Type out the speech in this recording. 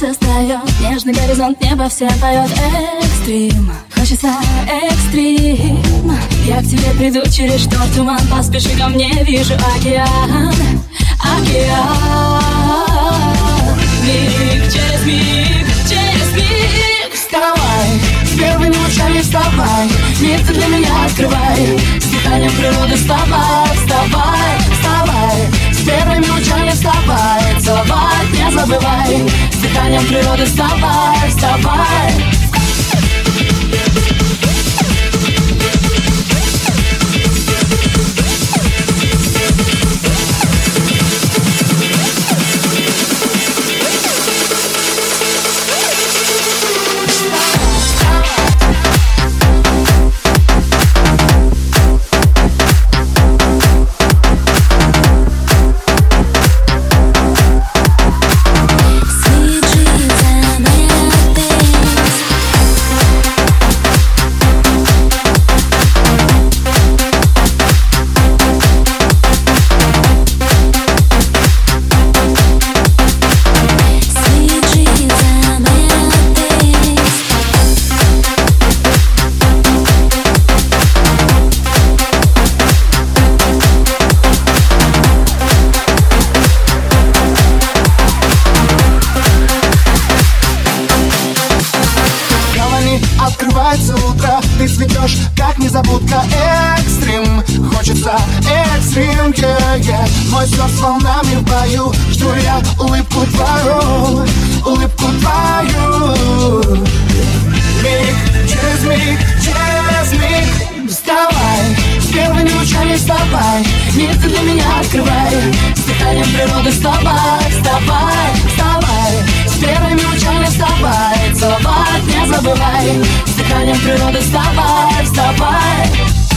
солнце встает, нежный горизонт, небо все поет. Экстрим, хочется экстрим. Я к тебе приду через шторм, туман, поспеши ко мне, вижу океан. Океан. Миг через миг, через миг. Вставай, с первыми лучами вставай, мир ты для меня открывай. С дыханием природы вставай, вставай, вставай. С первыми лучами вставай, целовать не забывай. С дыханием природы вставай, вставай. Открывается утро, ты цветешь, как незабудка. Экстрим, хочется экстрим, yeah. Мой сердце волнами в бою, жду я улыбку твою, улыбку твою. Миг, через миг, через миг. Вставай, с первыми лучами вставай, мир ты для меня открывай. С дыханием природы вставай, вставай, вставай. С первыми лучами вставай, целовать не забывай. С дыханием природы вставай, вставай.